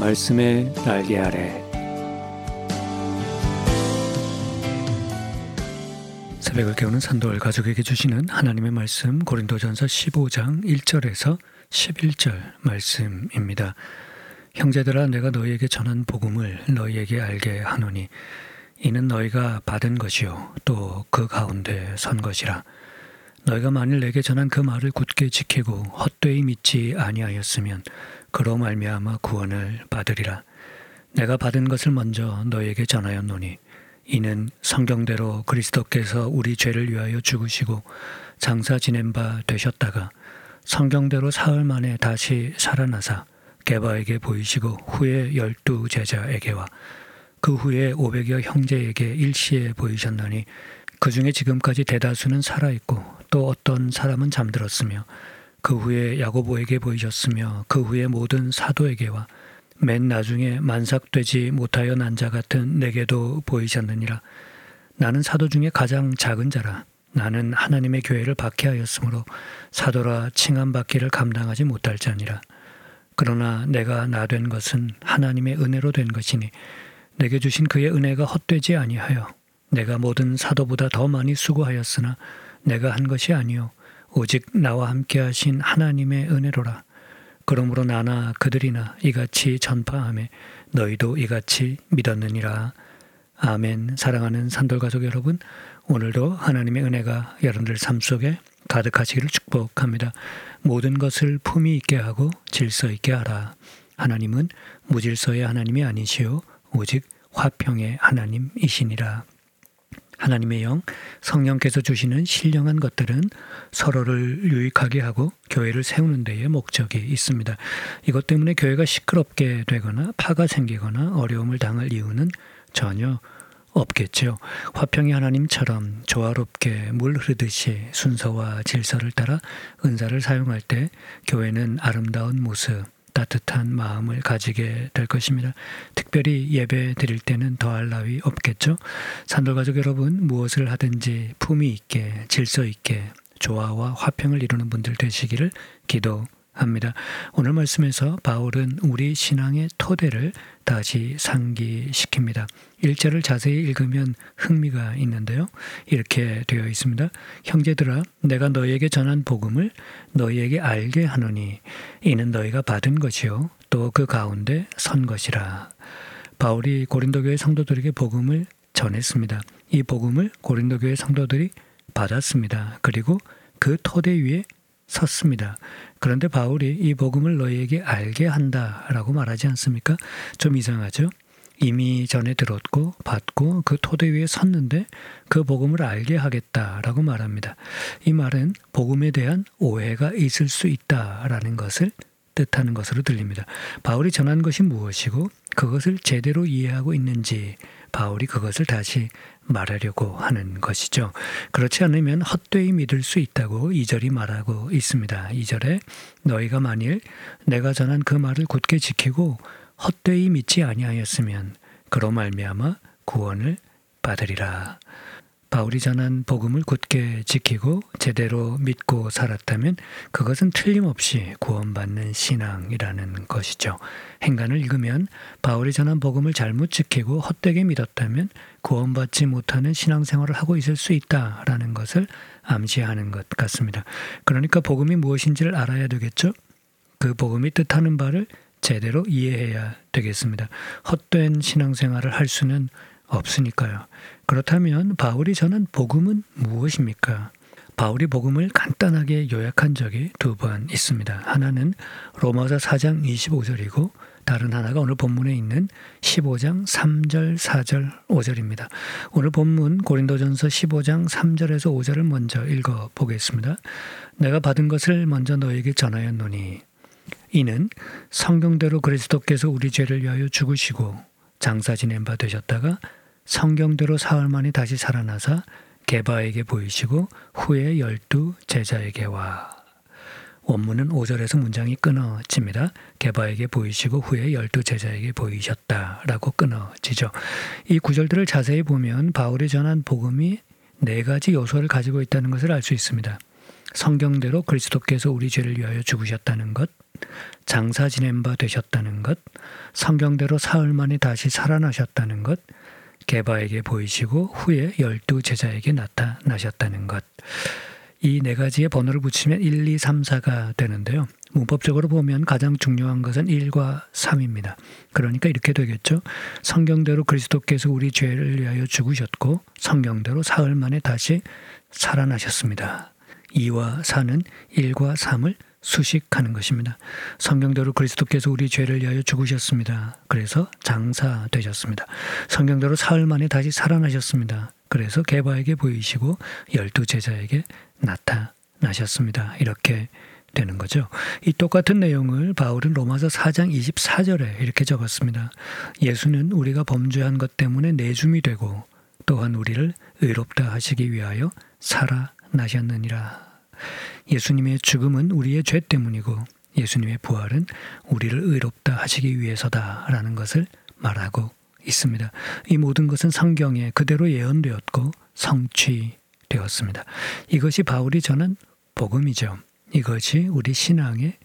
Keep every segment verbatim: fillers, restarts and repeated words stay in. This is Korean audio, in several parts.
말씀의 날개 아래. 새벽을 깨우는 산돌 가족에게 주시는 하나님의 말씀, 고린도전서 십오 장 일 절에서 십일 절 말씀입니다. 형제들아, 내가 너희에게 전한 복음을 너희에게 알게 하노니 이는 너희가 받은 것이요 또 그 가운데 선 것이라. 너희가 만일 내게 전한 그 말을 굳게 지키고 헛되이 믿지 아니하였으면 그로 말미암아 구원을 받으리라. 내가 받은 것을 먼저 너희에게 전하였노니 이는 성경대로 그리스도께서 우리 죄를 위하여 죽으시고 장사 지낸 바 되셨다가 성경대로 사흘 만에 다시 살아나사 게바에게 보이시고 후에 열두 제자에게와 그 후에 오백여 형제에게 일시에 보이셨나니 그 중에 지금까지 대다수는 살아있고 또 어떤 사람은 잠들었으며 그 후에 야고보에게 보이셨으며 그 후에 모든 사도에게와 맨 나중에 만삭되지 못하여 난 자 같은 내게도 보이셨느니라. 나는 사도 중에 가장 작은 자라. 나는 하나님의 교회를 박해하였으므로 사도라 칭함받기를 감당하지 못할 자니라. 그러나 내가 나 된 것은 하나님의 은혜로 된 것이니 내게 주신 그의 은혜가 헛되지 아니하여 내가 모든 사도보다 더 많이 수고하였으나 내가 한 것이 아니요 오직 나와 함께 하신 하나님의 은혜로라. 그러므로 나나 그들이나 이같이 전파하며 너희도 이같이 믿었느니라. 아멘. 사랑하는 산돌가족 여러분, 오늘도 하나님의 은혜가 여러분들 삶 속에 가득하시기를 축복합니다. 모든 것을 품위 있게 하고 질서 있게 하라. 하나님은 무질서의 하나님이 아니시오 오직 화평의 하나님이시니라. 하나님의 영, 성령께서 주시는 신령한 것들은 서로를 유익하게 하고 교회를 세우는 데에 목적이 있습니다. 이것 때문에 교회가 시끄럽게 되거나 파가 생기거나 어려움을 당할 이유는 전혀 없겠죠. 화평의 하나님처럼 조화롭게 물 흐르듯이 순서와 질서를 따라 은사를 사용할 때 교회는 아름다운 모습, 따뜻한 마음을 가지게 될 것입니다. 특별히 예배 드릴 때는 더할 나위 없겠죠. 산돌가족 여러분, 무엇을 하든지 품위 있게 질서 있게 조화와 화평을 이루는 분들 되시기를 기도합니다. 오늘 말씀에서 바울은 우리 신앙의 토대를 다시 상기시킵니다. 일 절을 자세히 읽으면 흥미가 있는데요. 이렇게 되어 있습니다. 형제들아, 내가 너희에게 전한 복음을 너희에게 알게 하노니 이는 너희가 받은 것이요 또 그 가운데 선 것이라. 바울이 고린도 교회 성도들에게 복음을 전했습니다. 이 복음을 고린도 교회 성도들이 받았습니다. 그리고 그 토대 위에 섰습니다. 그런데 바울이 이 복음을 너희에게 알게 한다라고 말하지 않습니까? 좀 이상하죠? 이미 전에 들었고 받고 그 토대 위에 섰는데 그 복음을 알게 하겠다라고 말합니다. 이 말은 복음에 대한 오해가 있을 수 있다라는 것을 뜻하는 것으로 들립니다. 바울이 전한 것이 무엇이고 그것을 제대로 이해하고 있는지 바울이 그것을 다시 말하려고 하는 것이죠. 그렇지 않으면 헛되이 믿을 수 있다고 이 절이 말하고 있습니다. 이 절에 너희가 만일 내가 전한 그 말을 굳게 지키고 헛되이 믿지 아니하였으면 그로 말미암아 구원을 받으리라. 바울이 전한 복음을 굳게 지키고 제대로 믿고 살았다면 그것은 틀림없이 구원받는 신앙이라는 것이죠. 행간을 읽으면 바울이 전한 복음을 잘못 지키고 헛되게 믿었다면 구원받지 못하는 신앙생활을 하고 있을 수 있다라는 것을 암시하는 것 같습니다. 그러니까 복음이 무엇인지를 알아야 되겠죠. 그 복음이 뜻하는 바를 제대로 이해해야 되겠습니다. 헛된 신앙생활을 할 수는 없으니까요. 그렇다면 바울이 전한 복음은 무엇입니까? 바울이 복음을 간단하게 요약한 적이 두 번 있습니다. 하나는 로마서 사 장 이십오 절이고 다른 하나가 오늘 본문에 있는 십오 장 삼 절, 사 절, 오 절입니다. 오늘 본문 고린도전서 십오 장 삼 절에서 오 절을 먼저 읽어보겠습니다. 내가 받은 것을 먼저 너에게 전하였노니 이는 성경대로 그리스도께서 우리 죄를 위하여 죽으시고 장사 지낸 바 되셨다가 성경대로 사흘 만에 다시 살아나사 게바에게 보이시고 후에 열두 제자에게와. 원문은 오 절에서 문장이 끊어집니다. 게바에게 보이시고 후에 열두 제자에게 보이셨다라고 끊어지죠. 이 구절들을 자세히 보면 바울이 전한 복음이 네 가지 요소를 가지고 있다는 것을 알 수 있습니다. 성경대로 그리스도께서 우리 죄를 위하여 죽으셨다는 것, 장사 지낸 바 되셨다는 것, 성경대로 사흘 만에 다시 살아나셨다는 것, 게바에게 보이시고 후에 열두 제자에게 나타나셨다는 것. 이 네 가지의 번호를 붙이면 일, 이, 삼, 사가 되는데요. 문법적으로 보면 가장 중요한 것은 일과 삼입니다. 그러니까 이렇게 되겠죠. 성경대로 그리스도께서 우리 죄를 위하여 죽으셨고 성경대로 사흘 만에 다시 살아나셨습니다. 이와 사는 일과 삼을 수식하는 것입니다. 성경대로 그리스도께서 우리 죄를 위하여 죽으셨습니다. 그래서 장사되셨습니다. 성경대로 사흘 만에 다시 살아나셨습니다. 그래서 게바에게 보이시고 열두 제자에게 나타나셨습니다. 이렇게 되는 거죠. 이 똑같은 내용을 바울은 로마서 사 장 이십사 절에 이렇게 적었습니다. 예수는 우리가 범죄한 것 때문에 내줌이 되고 또한 우리를 의롭다 하시기 위하여 살아나셨느니라. 예수님의 죽음은 우리의 죄 때문이고 예수님의 부활은 우리를 의롭다 하시기 위해서다라는 것을 말하고 있습니다. 이 모든 것은 성경에 그대로 예언되었고 성취되었습니다. 이것이 바울이 전한 복음이죠. 이것이 우리 신앙의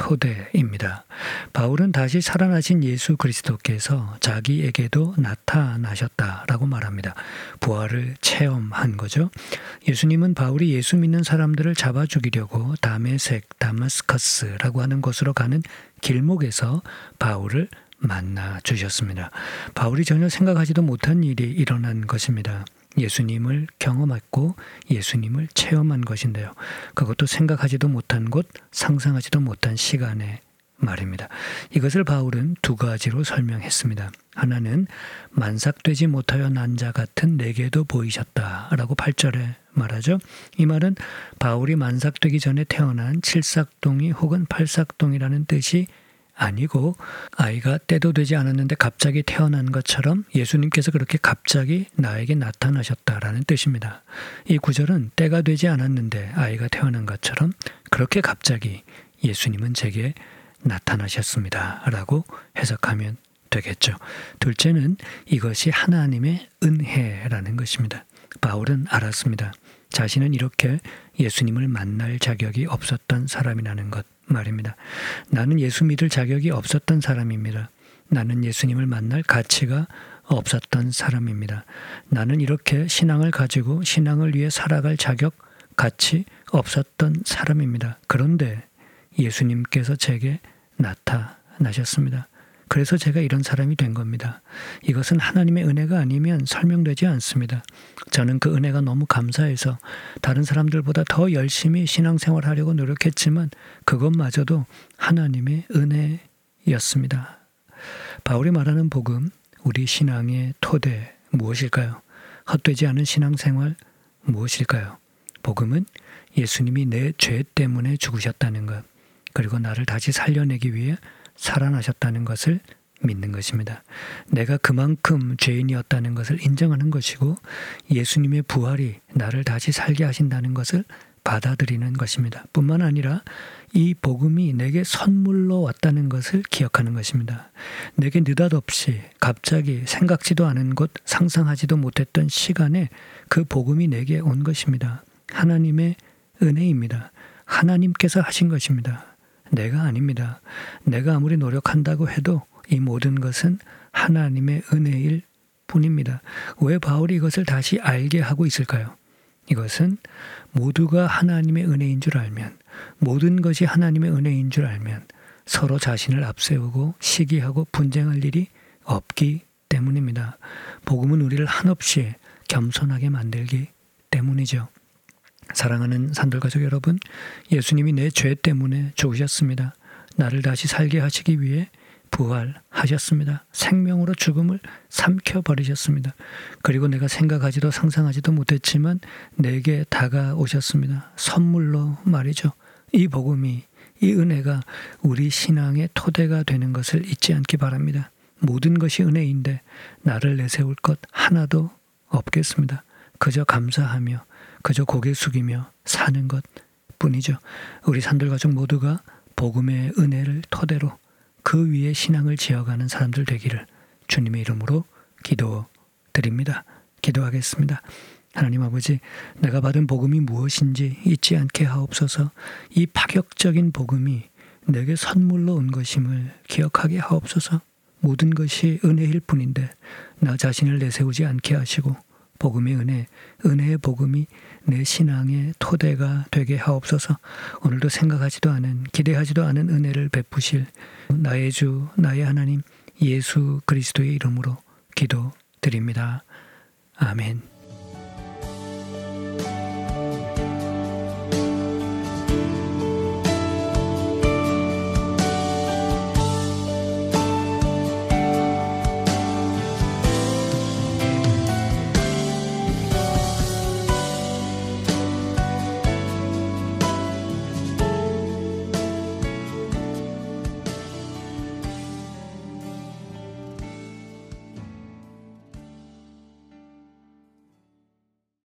토대입니다. 바울은 다시 살아나신 예수 그리스도께서 자기에게도 나타나셨다라고 말합니다. 부활을 체험한 거죠. 예수님은 바울이 예수 믿는 사람들을 잡아 죽이려고 다메섹, 다마스커스라고 하는 곳으로 가는 길목에서 바울을 만나 주셨습니다. 바울이 전혀 생각하지도 못한 일이 일어난 것입니다. 예수님을 경험했고 예수님을 체험한 것인데요. 그것도 생각하지도 못한 곳, 상상하지도 못한 시간에 말입니다. 이것을 바울은 두 가지로 설명했습니다. 하나는 만삭되지 못하여 난 자 같은 내게도 보이셨다라고 팔 절에 말하죠. 이 말은 바울이 만삭되기 전에 태어난 칠삭동이 혹은 팔삭동이라는 뜻이 아니고 아이가 때도 되지 않았는데 갑자기 태어난 것처럼 예수님께서 그렇게 갑자기 나에게 나타나셨다라는 뜻입니다. 이 구절은 때가 되지 않았는데 아이가 태어난 것처럼 그렇게 갑자기 예수님은 제게 나타나셨습니다. 라고 해석하면 되겠죠. 둘째는 이것이 하나님의 은혜라는 것입니다. 바울은 알았습니다. 자신은 이렇게 예수님을 만날 자격이 없었던 사람이라는 것 말입니다. 나는 예수 믿을 자격이 없었던 사람입니다. 나는 예수님을 만날 가치가 없었던 사람입니다. 나는 이렇게 신앙을 가지고 신앙을 위해 살아갈 자격, 가치 없었던 사람입니다. 그런데 예수님께서 제게 나타나셨습니다. 그래서 제가 이런 사람이 된 겁니다. 이것은 하나님의 은혜가 아니면 설명되지 않습니다. 저는 그 은혜가 너무 감사해서 다른 사람들보다 더 열심히 신앙생활하려고 노력했지만 그것마저도 하나님의 은혜였습니다. 바울이 말하는 복음, 우리 신앙의 토대 무엇일까요? 헛되지 않은 신앙생활 무엇일까요? 복음은 예수님이 내 죄 때문에 죽으셨다는 것, 그리고 나를 다시 살려내기 위해 살아나셨다는 것을 믿는 것입니다. 내가 그만큼 죄인이었다는 것을 인정하는 것이고 예수님의 부활이 나를 다시 살게 하신다는 것을 받아들이는 것입니다. 뿐만 아니라 이 복음이 내게 선물로 왔다는 것을 기억하는 것입니다. 내게 느닷없이 갑자기 생각지도 않은 곳, 상상하지도 못했던 시간에 그 복음이 내게 온 것입니다. 하나님의 은혜입니다. 하나님께서 하신 것입니다. 내가 아닙니다. 내가 아무리 노력한다고 해도 이 모든 것은 하나님의 은혜일 뿐입니다. 왜 바울이 이것을 다시 알게 하고 있을까요? 이것은 모두가 하나님의 은혜인 줄 알면, 모든 것이 하나님의 은혜인 줄 알면 서로 자신을 앞세우고 시기하고 분쟁할 일이 없기 때문입니다. 복음은 우리를 한없이 겸손하게 만들기 때문이죠. 사랑하는 산돌가족 여러분, 예수님이 내 죄 때문에 죽으셨습니다. 나를 다시 살게 하시기 위해 부활하셨습니다. 생명으로 죽음을 삼켜버리셨습니다. 그리고 내가 생각하지도 상상하지도 못했지만 내게 다가오셨습니다. 선물로 말이죠. 이 복음이, 이 은혜가 우리 신앙의 토대가 되는 것을 잊지 않기 바랍니다. 모든 것이 은혜인데 나를 내세울 것 하나도 없겠습니다. 그저 감사하며 그저 고개 숙이며 사는 것 뿐이죠. 우리 산돌가족 모두가 복음의 은혜를 토대로 그 위에 신앙을 지어가는 사람들 되기를 주님의 이름으로 기도드립니다. 기도하겠습니다. 하나님 아버지, 내가 받은 복음이 무엇인지 잊지 않게 하옵소서. 이 파격적인 복음이 내게 선물로 온 것임을 기억하게 하옵소서. 모든 것이 은혜일 뿐인데 나 자신을 내세우지 않게 하시고 복음의 은혜, 은혜의 복음이 내 신앙의 토대가 되게 하옵소서. 오늘도 생각하지도 않은, 기대하지도 않은 은혜를 베푸실 나의 주, 나의 하나님 예수 그리스도의 이름으로 기도드립니다. 아멘.